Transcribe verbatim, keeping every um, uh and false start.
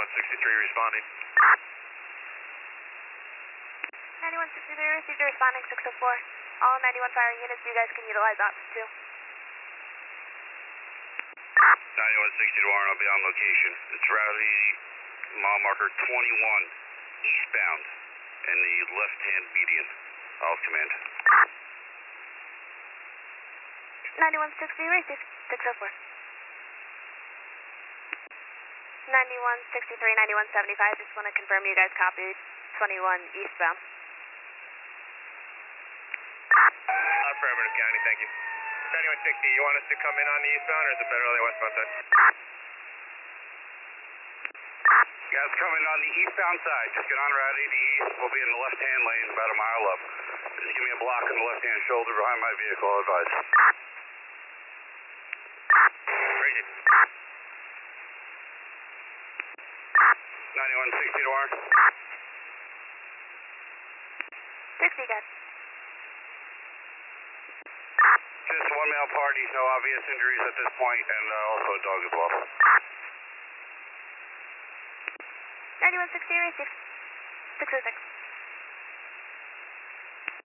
ninety-one sixty-three responding. ninety-one sixty-three received, responding six oh four. All ninety-one firing units, you guys can utilize option two. ninety-one sixty to Warren, I'll be on location. It's Rowdy, mile marker twenty-one, eastbound, in the left-hand median. All command. ninety-one sixty received, six oh four. ninety-one sixty-three, ninety-one seventy-five, just want to confirm you guys copied twenty-one eastbound. Affirmative, County, thank you. ninety-one sixty, you want us to come in on the eastbound or is it better on the westbound side? Guys, coming on the eastbound side. Just get on Route eighty east. We'll be in the left-hand lane about a mile up. Just give me a block on the left-hand shoulder behind my vehicle, I'll advise. Raise it. ninety-one sixty to Warren. sixty, guys. Just one male party, no obvious injuries at this point, and uh, also a dog as well. ninety-one sixty received, six oh six.